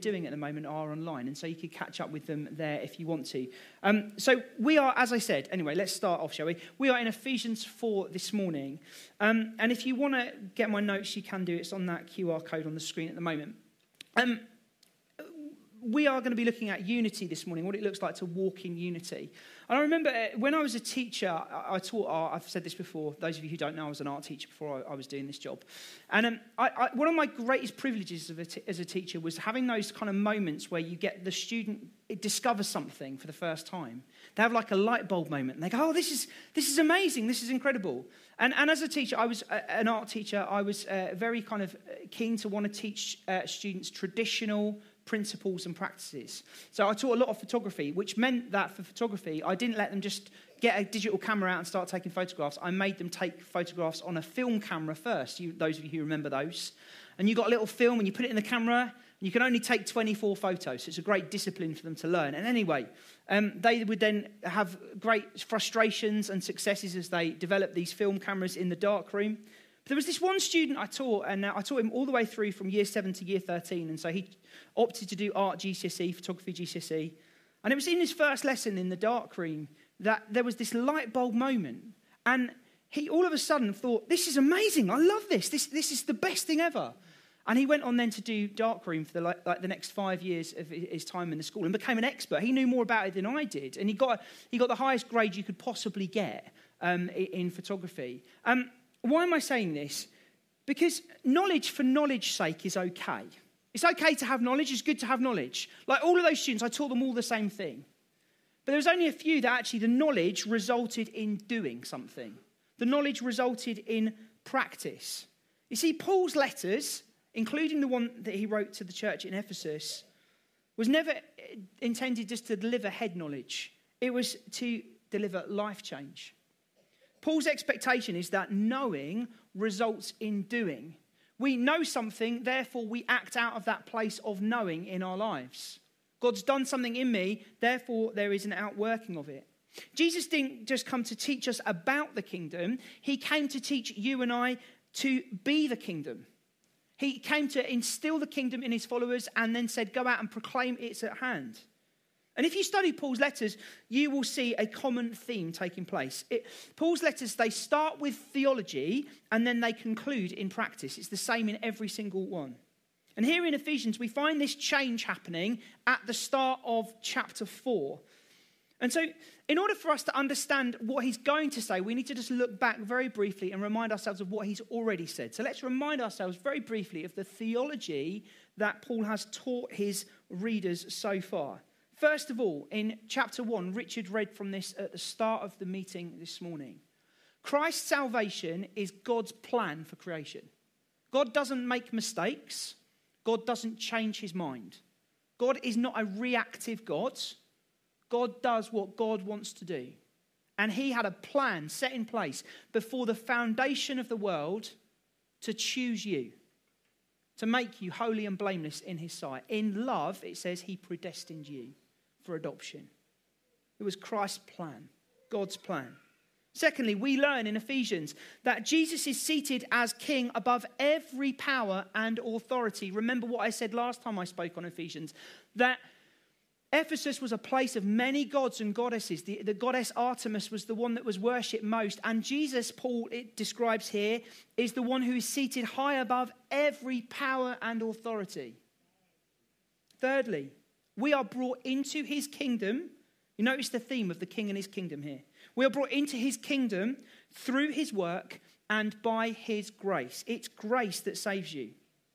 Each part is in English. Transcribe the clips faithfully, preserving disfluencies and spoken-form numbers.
doing at the moment are online, and so you could catch up with them there if you want to. Um, so we are, as I said, anyway, let's start off, shall we? We are in Ephesians four this morning, um, and if you want to get my notes, you can do. It's on that Q R code on the screen at the moment. Um, we are going to be looking at unity this morning, what it looks like to walk in unity. And I remember when I was a teacher, I, I taught art. I've said this before. Those of you who don't know, I was an art teacher before I, I was doing this job. And um, I, I, one of my greatest privileges of a t- as a teacher was having those kind of moments where you get the student discover something for the first time. They have like a light bulb moment, and they go, "Oh, this is this is amazing. This is incredible." And and as a teacher, I was a, an art teacher. I was uh, very kind of keen to want to teach uh, students traditional principles and practices. So I taught a lot of photography, which meant that for photography, I didn't let them just get a digital camera out and start taking photographs. I made them take photographs on a film camera first, you, those of you who remember those. And you got a little film and you put it in the camera, and you can only take twenty-four photos. So it's a great discipline for them to learn. And anyway, um, they would then have great frustrations and successes as they develop these film cameras in the dark room. But there was this one student I taught, and I taught him all the way through from year seven to year thirteen. And so he opted to do art G C S E, photography G C S E. And it was in his first lesson in the dark room that there was this light bulb moment. And he all of a sudden thought, this is amazing. I love this. This, this is the best thing ever. And he went on then to do darkroom for the, like, like the next five years of his time in the school and became an expert. He knew more about it than I did. And he got, he got the highest grade you could possibly get um, in photography. Um, why am I saying this? Because knowledge for knowledge's sake is okay. It's okay to have knowledge. It's good to have knowledge. Like all of those students, I taught them all the same thing. But there was only a few that actually the knowledge resulted in doing something. The knowledge resulted in practice. You see, Paul's letters, including the one that he wrote to the church in Ephesus, was never intended just to deliver head knowledge. It was to deliver life change. Paul's expectation is that knowing results in doing. We know something, therefore we act out of that place of knowing in our lives. God's done something in me, therefore there is an outworking of it. Jesus didn't just come to teach us about the kingdom. He came to teach you and I to be the kingdom. He came to instill the kingdom in his followers and then said, go out and proclaim it's at hand. And if you study Paul's letters, you will see a common theme taking place. It, Paul's letters, they start with theology and then they conclude in practice. It's the same in every single one. And here in Ephesians, we find this change happening at the start of chapter four. And so in order for us to understand what he's going to say, we need to just look back very briefly and remind ourselves of what he's already said. So let's remind ourselves very briefly of the theology that Paul has taught his readers so far. First of all, in chapter one, Richard read from this at the start of the meeting this morning. Christ's salvation is God's plan for creation. God doesn't make mistakes. God doesn't change his mind. God is not a reactive God. God does what God wants to do. And he had a plan set in place before the foundation of the world to choose you, to make you holy and blameless in his sight. In love, it says he predestined you for adoption. It was Christ's plan, God's plan. Secondly, we learn in Ephesians that Jesus is seated as king above every power and authority. Remember what I said last time I spoke on Ephesians, that Ephesus was a place of many gods and goddesses. The, the goddess Artemis was the one that was worshipped most. And Jesus, Paul it describes here, is the one who is seated high above every power and authority. Thirdly, we are brought into his kingdom. You notice the theme of the king and his kingdom here. We are brought into his kingdom through his work and by his grace. It's grace that saves you.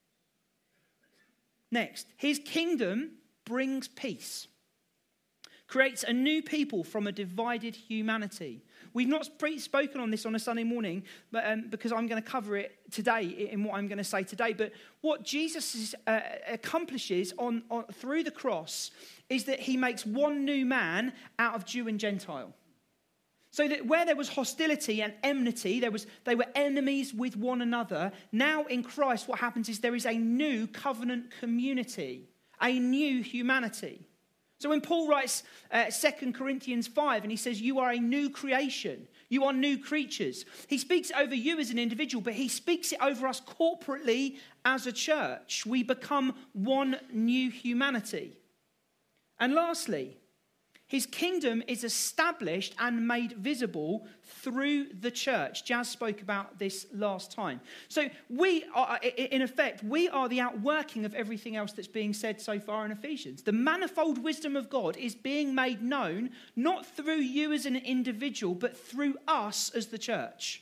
Next, his kingdom brings peace, creates a new people from a divided humanity. We've not sp- spoken on this on a Sunday morning, but um, because I'm going to cover it today in what I'm going to say today. But what Jesus is, uh, accomplishes on, on through the cross is that he makes one new man out of Jew and Gentile. So that where there was hostility and enmity, there was they were enemies with one another. Now in Christ, what happens is there is a new covenant community, a new humanity. So when Paul writes uh, Second Corinthians five and he says, you are a new creation, you are new creatures, he speaks over you as an individual, but he speaks it over us corporately as a church. We become one new humanity. And lastly, his kingdom is established and made visible through the church. Jazz spoke about this last time. So we are, in effect, we are the outworking of everything else that's being said so far in Ephesians. The manifold wisdom of God is being made known, not through you as an individual, but through us as the church.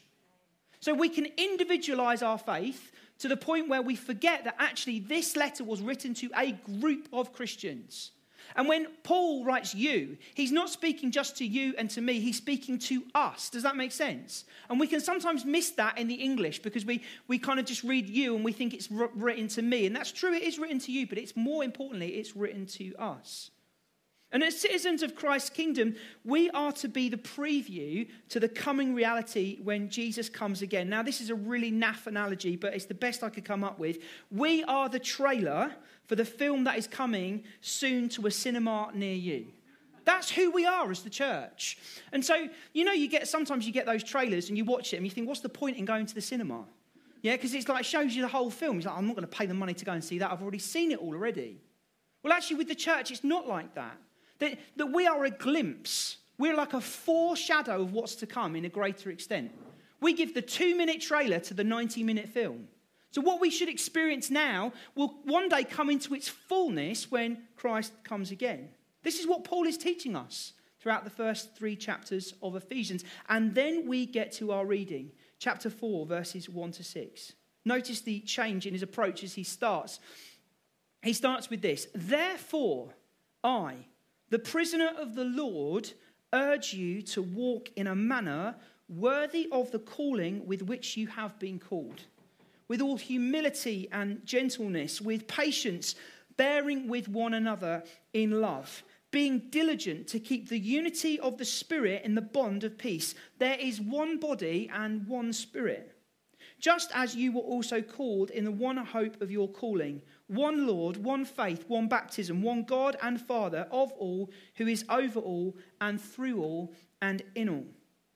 So we can individualize our faith to the point where we forget that actually this letter was written to a group of Christians. And when Paul writes you, he's not speaking just to you and to me, he's speaking to us. Does that make sense? And we can sometimes miss that in the English because we, we kind of just read you and we think it's written to me. And that's true, it is written to you, but it's more importantly, it's written to us. And as citizens of Christ's kingdom, we are to be the preview to the coming reality when Jesus comes again. Now, this is a really naff analogy, but it's the best I could come up with. We are the trailer for the film that is coming soon to a cinema near you. That's who we are as the church. And so, you know, you get sometimes you get those trailers and you watch it and you think, what's the point in going to the cinema? Yeah, because it's like it shows you the whole film. It's like, I'm not going to pay the money to go and see that. I've already seen it all already. Well, actually, with the church, it's not like that. That, that we are a glimpse. We're like a foreshadow of what's to come in a greater extent. We give the two-minute trailer to the ninety-minute film. So what we should experience now will one day come into its fullness when Christ comes again. This is what Paul is teaching us throughout the first three chapters of Ephesians. And then we get to our reading, chapter four, verses one to six. Notice the change in his approach as he starts. He starts with this. Therefore, I, the prisoner of the Lord, urge you to walk in a manner worthy of the calling with which you have been called, with all humility and gentleness, with patience, bearing with one another in love, being diligent to keep the unity of the Spirit in the bond of peace. There is one body and one Spirit, just as you were also called in the one hope of your calling, one Lord, one faith, one baptism, one God and Father of all, who is over all and through all and in all.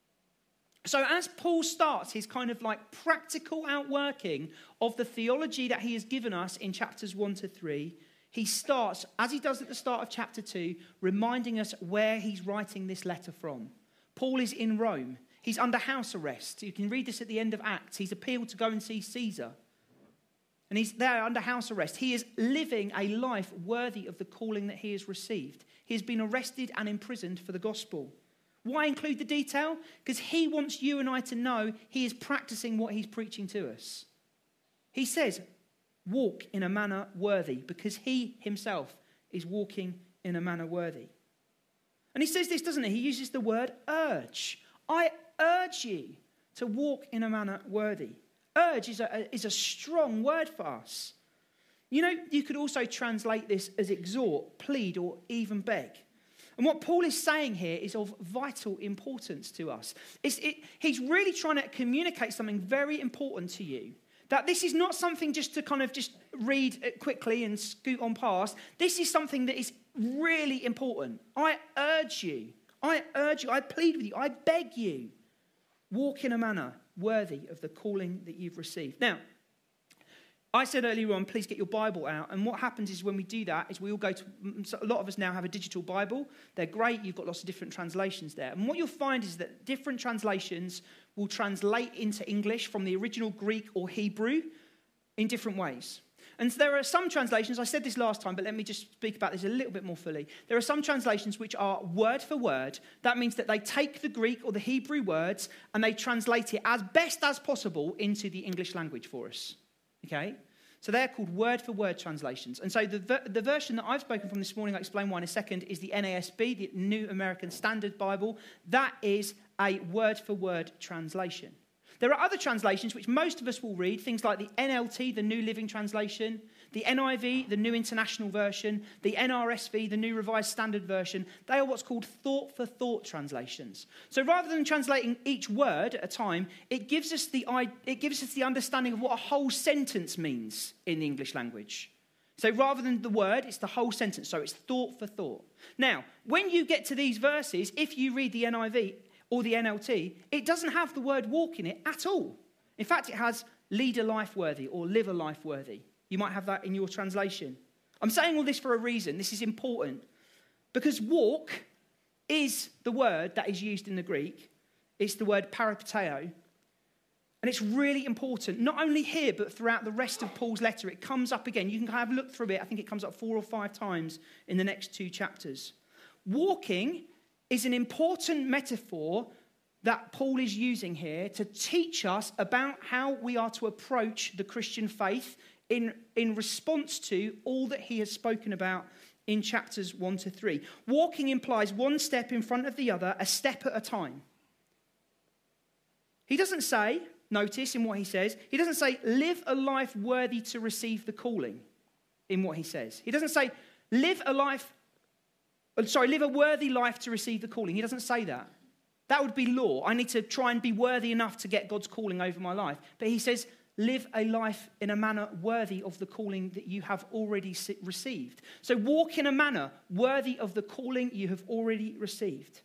So as Paul starts his kind of like practical outworking of the theology that he has given us in chapters one to three, he starts, as he does at the start of chapter two, reminding us where he's writing this letter from. Paul is in Rome. He's under house arrest. You can read this at the end of Acts. He's appealed to go and see Caesar. And he's there under house arrest. He is living a life worthy of the calling that he has received. He has been arrested and imprisoned for the gospel. Why include the detail? Because he wants you and I to know he is practicing what he's preaching to us. He says, walk in a manner worthy, because he himself is walking in a manner worthy. And he says this, doesn't he? He uses the word urge. I urge you to walk in a manner worthy. Urge is a, is a strong word for us. You know, you could also translate this as exhort, plead, or even beg. And what Paul is saying here is of vital importance to us. It's, it, he's really trying to communicate something very important to you. That this is not something just to kind of just read quickly and scoot on past. This is something that is really important. I urge you, I urge you, I plead with you, I beg you, walk in a manner worthy of the calling that you've received. Now, I said earlier on, please get your Bible out. And what happens is when we do that is we all go to, a lot of us now have a digital Bible. They're great. You've got lots of different translations there. And what you'll find is that different translations will translate into English from the original Greek or Hebrew in different ways. And so there are some translations, I said this last time, but let me just speak about this a little bit more fully. There are some translations which are word for word. That means that they take the Greek or the Hebrew words and they translate it as best as possible into the English language for us. Okay? So they're called word-for-word translations. And so the, the version that I've spoken from this morning, I'll explain why in a second, is the N A S B, the New American Standard Bible. That is a word-for-word translation. There are other translations which most of us will read, things like the N L T, the New Living Translation, the N I V, the New International Version, the N R S V, the New Revised Standard Version. They are what's called thought-for-thought translations. So rather than translating each word at a time, it gives us the it gives us the understanding of what a whole sentence means in the English language. So rather than the word, it's the whole sentence. So it's thought for thought. Now, when you get to these verses, if you read the N I V or the N L T, it doesn't have the word walk in it at all. In fact, it has lead a life worthy or live a life worthy. You might have that in your translation. I'm saying all this for a reason. This is important. Because walk is the word that is used in the Greek. It's the word parapteo. And it's really important, not only here, but throughout the rest of Paul's letter. It comes up again. You can have a look through it. I think it comes up four or five times in the next two chapters. Walking is an important metaphor that Paul is using here to teach us about how we are to approach the Christian faith in, in response to all that he has spoken about in chapters one to three. Walking implies one step in front of the other, a step at a time. He doesn't say, notice in what he says, he doesn't say, live a life worthy to receive the calling in what he says. He doesn't say, live a life, sorry, live a worthy life to receive the calling. He doesn't say that. That would be law. I need to try and be worthy enough to get God's calling over my life. But he says, live a life in a manner worthy of the calling that you have already received. So walk in a manner worthy of the calling you have already received.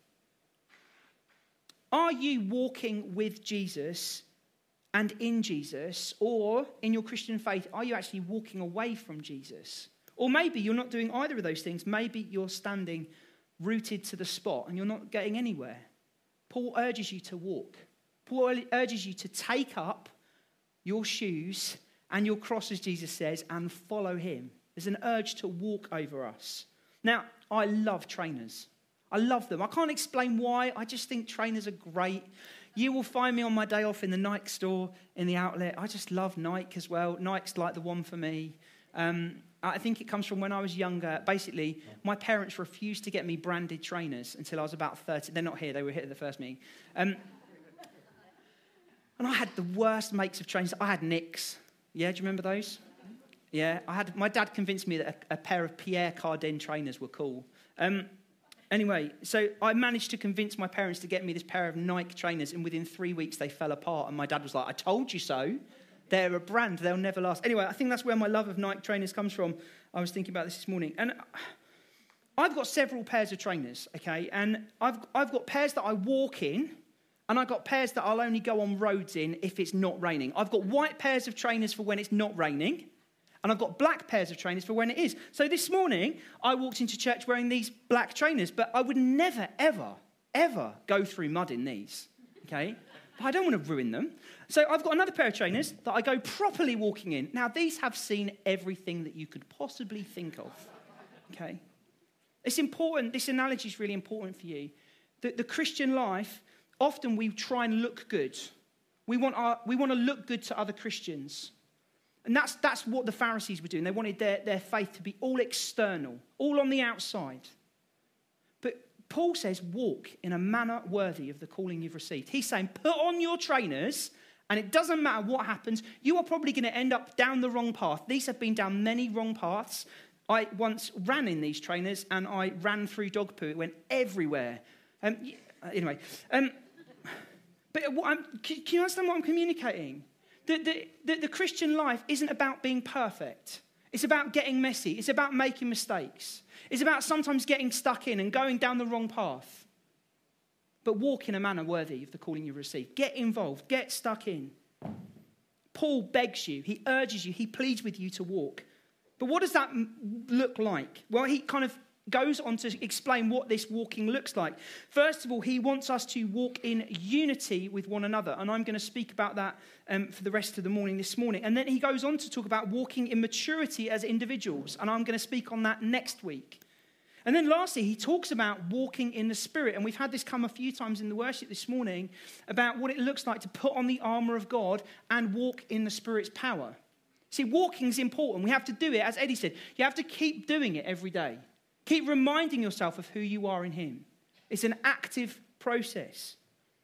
Are you walking with Jesus and in Jesus, or in your Christian faith, are you actually walking away from Jesus? Or maybe you're not doing either of those things. Maybe you're standing rooted to the spot and you're not getting anywhere. Paul urges you to walk. Paul urges you to take up your shoes and your cross, as Jesus says, and follow him. There's an urge to walk over us. Now, I love trainers. I love them. I can't explain why. I just think trainers are great. You will find me on my day off in the Nike store, in the outlet. I just love Nike as well. Nike's like the one for me. Um, I think it comes from when I was younger. Basically, my parents refused to get me branded trainers until I was about thirty. They're not here. They were here at the first meeting. Um, and I had the worst makes of trainers. I had Nicks. Yeah, do you remember those? Yeah, I had. My dad convinced me that a, a pair of Pierre Cardin trainers were cool. Um, anyway, so I managed to convince my parents to get me this pair of Nike trainers, and within three weeks they fell apart. And my dad was like, "I told you so. They're a brand. They'll never last." Anyway, I think that's where my love of Nike trainers comes from. I was thinking about this this morning. And I've got several pairs of trainers, okay? And I've I've got pairs that I walk in, and I've got pairs that I'll only go on roads in if it's not raining. I've got white pairs of trainers for when it's not raining, and I've got black pairs of trainers for when it is. So this morning, I walked into church wearing these black trainers, but I would never, ever, ever go through mud in these, okay? But I don't want to ruin them. So I've got another pair of trainers that I go properly walking in. Now, these have seen everything that you could possibly think of, okay? It's important. This analogy is really important for you. The, the Christian life, often we try and look good. We want, our, we want to look good to other Christians. And that's, that's what the Pharisees were doing. They wanted their, their faith to be all external, all on the outside. But Paul says, walk in a manner worthy of the calling you've received. He's saying, put on your trainers, and it doesn't matter what happens. You are probably going to end up down the wrong path. These have been down many wrong paths. I once ran in these trainers, and I ran through dog poo. It went everywhere. Um, anyway, um, but what I'm, can you understand what I'm communicating? The, the, the, the Christian life isn't about being perfect. It's about getting messy. It's about making mistakes. It's about sometimes getting stuck in and going down the wrong path. But walk in a manner worthy of the calling you receive. Get involved. Get stuck in. Paul begs you. He urges you. He pleads with you to walk. But what does that look like? Well, he kind of goes on to explain what this walking looks like. First of all, he wants us to walk in unity with one another. And I'm going to speak about that um, for the rest of the morning this morning. And then he goes on to talk about walking in maturity as individuals. And I'm going to speak on that next week. And then lastly, he talks about walking in the Spirit. And we've had this come a few times in the worship this morning about what it looks like to put on the armour of God and walk in the Spirit's power. See, walking is important. We have to do it, as Eddie said. You have to keep doing it every day. Keep reminding yourself of who you are in him. It's an active process.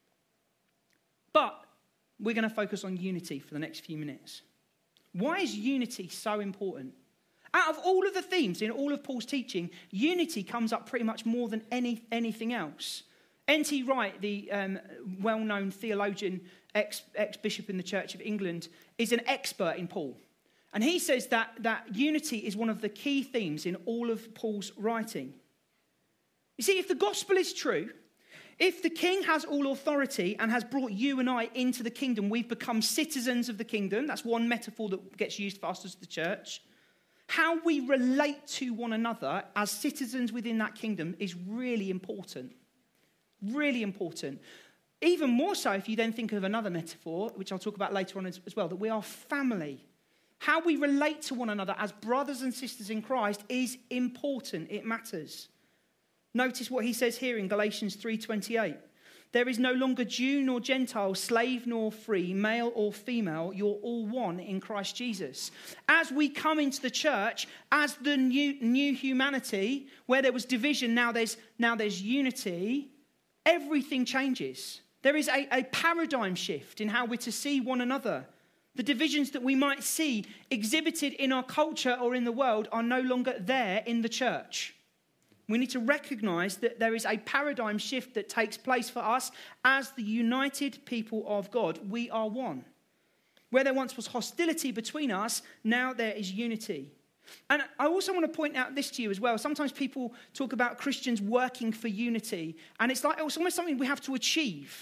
But we're going to focus on unity for the next few minutes. Why is unity so important? Out of all of the themes in all of Paul's teaching, unity comes up pretty much more than any anything else. N T Wright, the um, well-known theologian, ex, ex-bishop in the Church of England, is an expert in Paul. And he says that, that unity is one of the key themes in all of Paul's writing. You see, if the gospel is true, if the king has all authority and has brought you and I into the kingdom, we've become citizens of the kingdom. That's one metaphor that gets used for us as the church. How we relate to one another as citizens within that kingdom is really important. Really important. Even more so if you then think of another metaphor, which I'll talk about later on as, as well, that we are family. How we relate to one another as brothers and sisters in Christ is important. It matters. Notice what he says here in Galatians three twenty-eight. There is no longer Jew nor Gentile, slave nor free, male or female. You're all one in Christ Jesus. As we come into the church, as the new, new humanity, where there was division, now there's, now there's unity, everything changes. There is a, a paradigm shift in how we're to see one another. The divisions that we might see exhibited in our culture or in the world are no longer there in the church. We need to recognize that there is a paradigm shift that takes place for us as the united people of God. We are one. Where there once was hostility between us, now there is unity. And I also want to point out this to you as well. Sometimes people talk about Christians working for unity, and it's like it's almost something we have to achieve.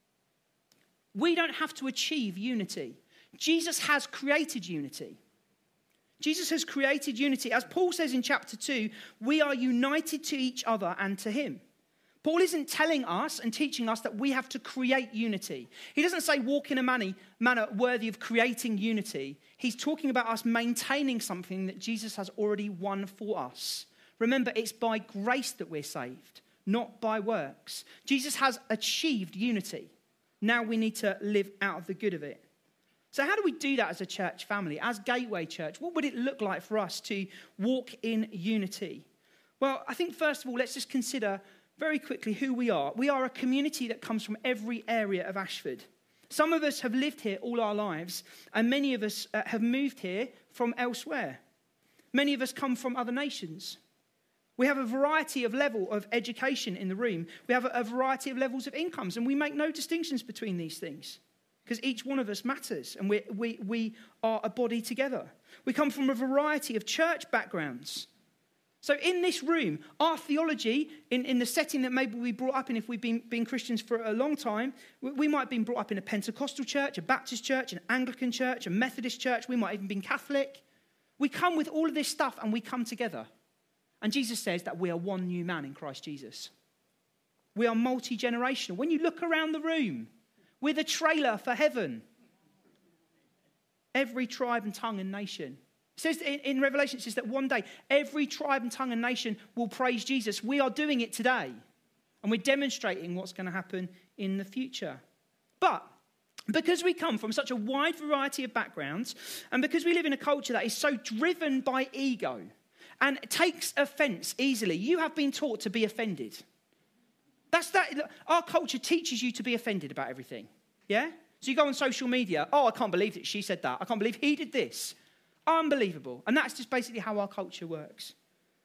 We don't have to achieve unity. Jesus has created unity. Jesus has created unity. As Paul says in chapter two, we are united to each other and to him. Paul isn't telling us and teaching us that we have to create unity. He doesn't say walk in a manner worthy of creating unity. He's talking about us maintaining something that Jesus has already won for us. Remember, it's by grace that we're saved, not by works. Jesus has achieved unity. Now we need to live out of the good of it. So how do we do that as a church family, as Gateway Church? What would it look like for us to walk in unity? Well, I think first of all, let's just consider very quickly who we are. We are a community that comes from every area of Ashford. Some of us have lived here all our lives, and many of us uh, have moved here from elsewhere. Many of us come from other nations. We have a variety of level of education in the room. We have a, a variety of levels of incomes, and we make no distinctions between these things, because each one of us matters, and we, we, we are a body together. We come from a variety of church backgrounds. So in this room, our theology, in, in the setting that maybe we brought up in, if we've been, been Christians for a long time, we, we might have been brought up in a Pentecostal church, a Baptist church, an Anglican church, a Methodist church. We might even been Catholic. We come with all of this stuff, and we come together. And Jesus says that we are one new man in Christ Jesus. We are multi-generational. When you look around the room, we're the trailer for heaven. Every tribe and tongue and nation. It says in, in Revelation, it says that one day every tribe and tongue and nation will praise Jesus. We are doing it today. And we're demonstrating what's going to happen in the future. But because we come from such a wide variety of backgrounds, and because we live in a culture that is so driven by ego and takes offense easily, you have been taught to be offended. That's that. Our culture teaches you to be offended about everything. Yeah? So you go on social media. Oh, I can't believe that she said that. I can't believe he did this. Unbelievable. And that's just basically how our culture works.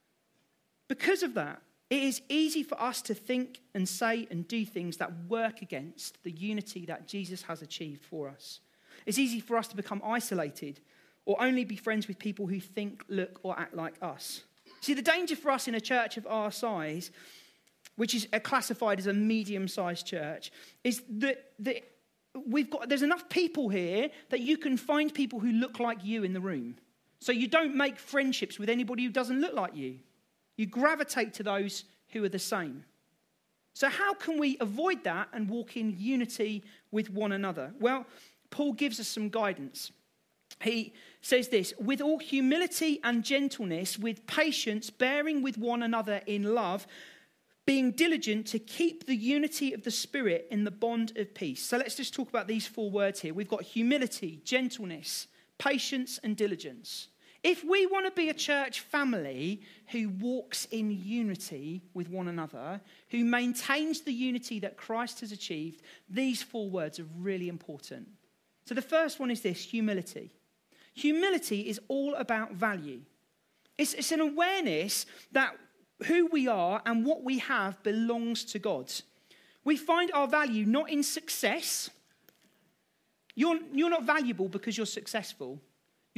Because of that, it is easy for us to think and say and do things that work against the unity that Jesus has achieved for us. It's easy for us to become isolated or only be friends with people who think, look, or act like us. See, the danger for us in a church of our size, which is classified as a medium-sized church, is that, that we've got there's enough people here that you can find people who look like you in the room. So you don't make friendships with anybody who doesn't look like you. You gravitate to those who are the same. So how can we avoid that and walk in unity with one another? Well, Paul gives us some guidance. He says this, with all humility and gentleness, with patience, bearing with one another in love, being diligent to keep the unity of the Spirit in the bond of peace. So let's just talk about these four words here. We've got humility, gentleness, patience, and diligence. If we want to be a church family who walks in unity with one another, who maintains the unity that Christ has achieved, these four words are really important. So the first one is this, humility. Humility is all about value. It's, it's an awareness that who we are and what we have belongs to God. We find our value not in success. You're, you're not valuable because you're successful.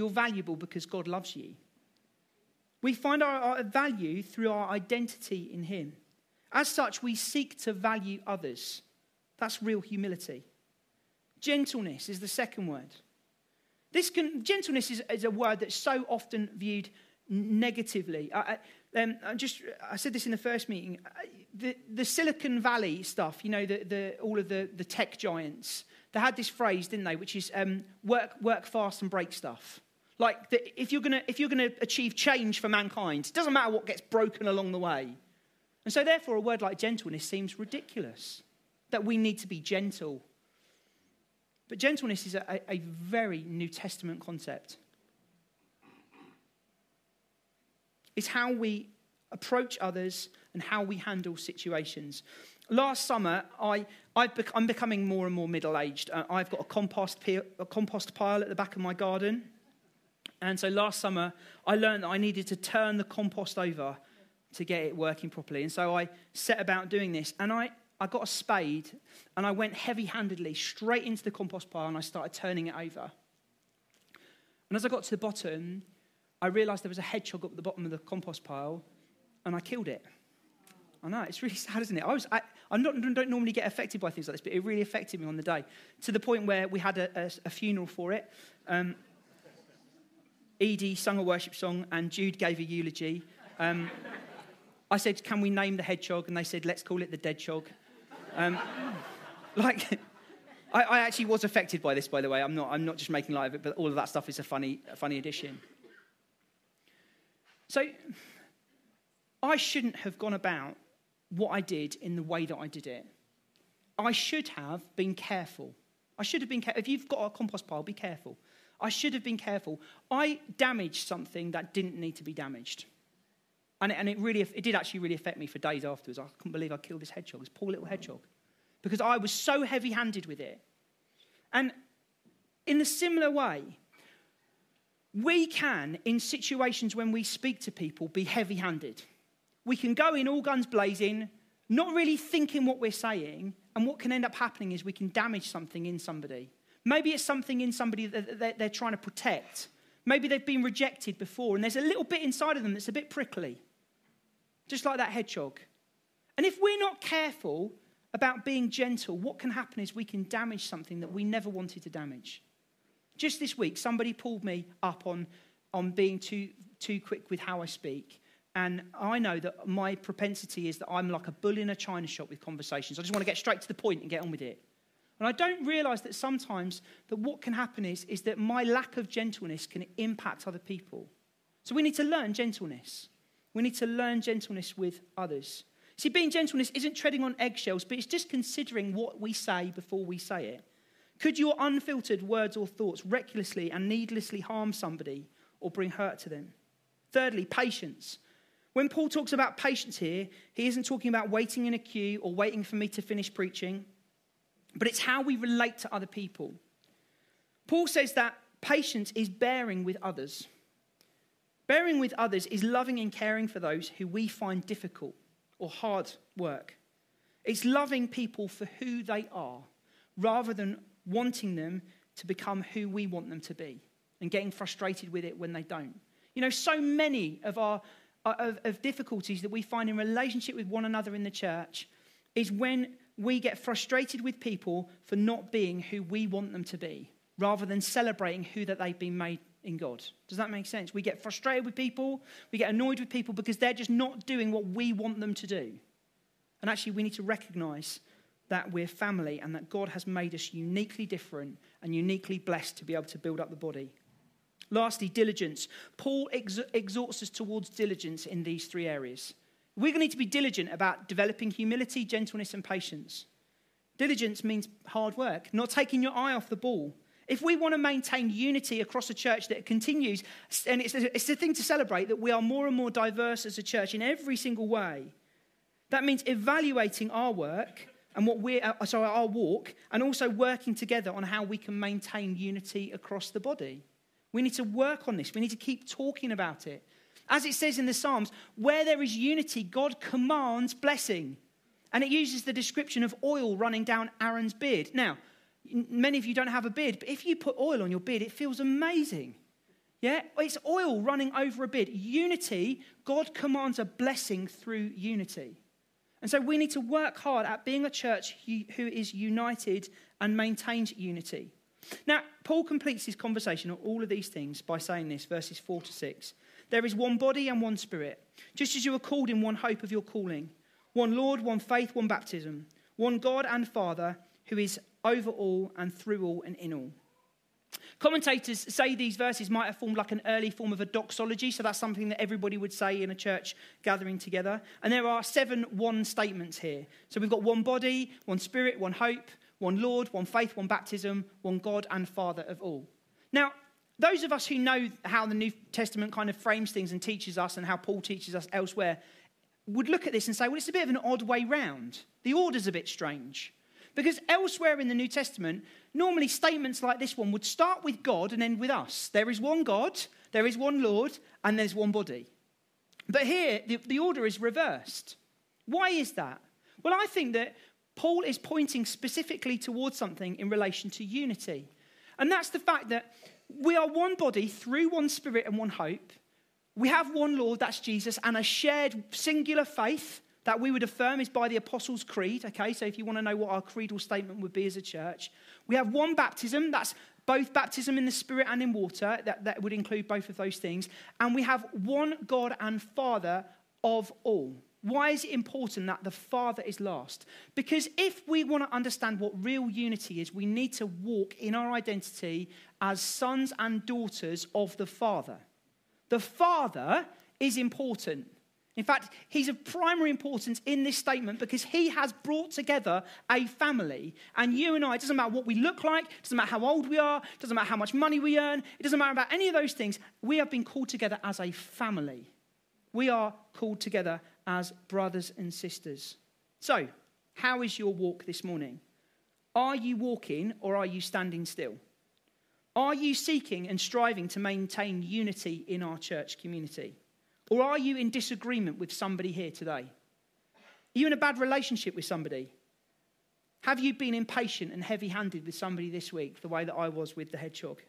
you're valuable because God loves you. We find our, our value through our identity in him. As such, we seek to value others. That's real humility. Gentleness is the second word. This can, gentleness is, is a word that's so often viewed negatively. I, I, um, I just I said this in the first meeting. The, the Silicon Valley stuff, you know, the, the, all of the, the tech giants, they had this phrase, didn't they, which is um, work work fast and break stuff. Like the, if you're gonna if you're gonna achieve change for mankind, it doesn't matter what gets broken along the way. And so, therefore, a word like gentleness seems ridiculous. That we need to be gentle. But gentleness is a, a very New Testament concept. It's how we approach others and how we handle situations. Last summer, I, I've bec- I'm becoming more and more middle-aged. Uh, I've got a compost, pi- a compost pile at the back of my garden. And so last summer, I learned that I needed to turn the compost over to get it working properly. And so I set about doing this. And I, I got a spade, and I went heavy-handedly straight into the compost pile, and I started turning it over. And as I got to the bottom, I realised there was a hedgehog up at the bottom of the compost pile, and I killed it. I know, it's really sad, isn't it? I was, I, I not, don't normally get affected by things like this, but it really affected me on the day, to the point where we had a, a, a funeral for it. Um, Edie sung a worship song, and Jude gave a eulogy. Um, I said, can we name the hedgehog? And they said, let's call it the deadshog. Um, like, I, I actually was affected by this, by the way. I'm not, I'm not just making light of it, but all of that stuff is a funny, a funny addition. So, I shouldn't have gone about what I did in the way that I did it. I should have been careful. I should have been careful. If you've got a compost pile, be careful. I should have been careful. I damaged something that didn't need to be damaged. And it, and it really, it did actually really affect me for days afterwards. I couldn't believe I killed this hedgehog, this poor little hedgehog, because I was so heavy-handed with it. And in a similar way, we can, in situations when we speak to people, be heavy-handed. We can go in all guns blazing, not really thinking what we're saying, and what can end up happening is we can damage something in somebody. Maybe it's something in somebody that they're trying to protect. Maybe they've been rejected before, and there's a little bit inside of them that's a bit prickly. Just like that hedgehog. And if we're not careful about being gentle, what can happen is we can damage something that we never wanted to damage. Just this week, somebody pulled me up on, on being too, too quick with how I speak. And I know that my propensity is that I'm like a bull in a china shop with conversations. I just want to get straight to the point and get on with it. And I don't realise that sometimes that what can happen is, is that my lack of gentleness can impact other people. So we need to learn gentleness. We need to learn gentleness with others. See, being gentleness isn't treading on eggshells, but it's just considering what we say before we say it. Could your unfiltered words or thoughts recklessly and needlessly harm somebody or bring hurt to them? Thirdly, patience. When Paul talks about patience here, he isn't talking about waiting in a queue or waiting for me to finish preaching, but it's how we relate to other people. Paul says that patience is bearing with others. Bearing with others is loving and caring for those who we find difficult or hard work. It's loving people for who they are rather than wanting them to become who we want them to be and getting frustrated with it when they don't. You know, so many of our of, of difficulties that we find in relationship with one another in the church is when we get frustrated with people for not being who we want them to be rather than celebrating who that they've been made in God. Does that make sense? We get frustrated with people, we get annoyed with people because they're just not doing what we want them to do. And actually we need to recognise that we're family and that God has made us uniquely different and uniquely blessed to be able to build up the body. Lastly, diligence. Paul ex- exhorts us towards diligence in these three areas. We're going to need to be diligent about developing humility, gentleness and patience. Diligence means hard work, not taking your eye off the ball. If we want to maintain unity across a church that continues, and it's a, it's a thing to celebrate that we are more and more diverse as a church in every single way, that means evaluating our work and what we're, uh, sorry, our walk, and also working together on how we can maintain unity across the body. We need to work on this. We need to keep talking about it. As it says in the Psalms, where there is unity, God commands blessing. And it uses the description of oil running down Aaron's beard. Now, many of you don't have a beard, but if you put oil on your beard, it feels amazing. Yeah, it's oil running over a bit. Unity, God commands a blessing through unity. And so we need to work hard at being a church who is united and maintains unity. Now, Paul completes his conversation on all of these things by saying this, verses four to six. There is one body and one spirit, just as you are called in one hope of your calling. One Lord, one faith, one baptism. One God and Father who is over all and through all and in all. Commentators say these verses might have formed like an early form of a doxology, so that's something that everybody would say in a church gathering together. And there are seven one statements here. So we've got one body, one spirit, one hope, one Lord, one faith, one baptism, one God and Father of all. Now, those of us who know how the New Testament kind of frames things and teaches us and how Paul teaches us elsewhere would look at this and say, well, it's a bit of an odd way round. The order's a bit strange. Because elsewhere in the New Testament, normally statements like this one would start with God and end with us. There is one God, there is one Lord, and there's one body. But here, the, the order is reversed. Why is that? Well, I think that Paul is pointing specifically towards something in relation to unity. And that's the fact that we are one body through one spirit and one hope. We have one Lord, that's Jesus, and a shared singular faith that we would affirm is by the Apostles' Creed. Okay, so if you want to know what our creedal statement would be as a church. We have one baptism, that's both baptism in the Spirit and in water. That, that would include both of those things. And we have one God and Father of all. Why is it important that the Father is last? Because if we want to understand what real unity is, we need to walk in our identity as sons and daughters of the Father. The Father is important. In fact, he's of primary importance in this statement because he has brought together a family. And you and I, it doesn't matter what we look like, it doesn't matter how old we are, it doesn't matter how much money we earn, it doesn't matter about any of those things. We have been called together as a family. We are called together as brothers and sisters. So, how is your walk this morning? Are you walking or are you standing still? Are you seeking and striving to maintain unity in our church community? Or are you in disagreement with somebody here today? Are you in a bad relationship with somebody? Have you been impatient and heavy-handed with somebody this week, the way that I was with the hedgehog?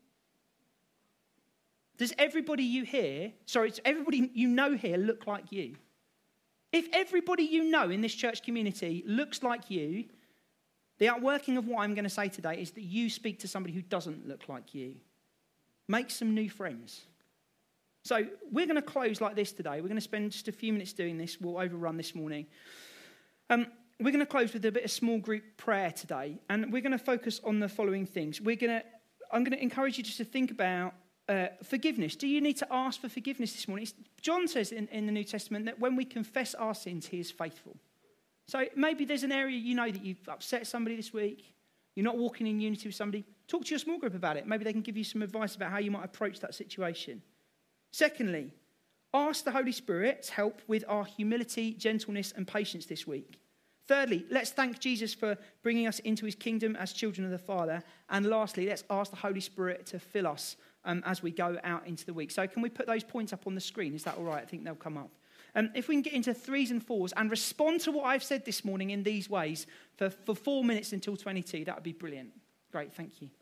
Does everybody you hear, sorry, does everybody you know here look like you? If everybody you know in this church community looks like you, the outworking of what I'm going to say today is that you speak to somebody who doesn't look like you. Make some new friends. So we're going to close like this today. We're going to spend just a few minutes doing this. We'll overrun this morning. Um, we're going to close with a bit of small group prayer today, and we're going to focus on the following things. We're going to, I'm going to encourage you just to think about uh, forgiveness. Do you need to ask for forgiveness this morning? It's, John says in, in the New Testament that when we confess our sins, he is faithful. So maybe there's an area you know that you've upset somebody this week. You're not walking in unity with somebody. Talk to your small group about it. Maybe they can give you some advice about how you might approach that situation. Secondly, ask the Holy Spirit's help with our humility, gentleness, and patience this week. Thirdly, let's thank Jesus for bringing us into his kingdom as children of the Father. And lastly, let's ask the Holy Spirit to fill us um, as we go out into the week. So can we put those points up on the screen? Is that all right? I think they'll come up. Um, if we can get into threes and fours and respond to what I've said this morning in these ways for, for four minutes until twenty-two, that would be brilliant. Great, thank you.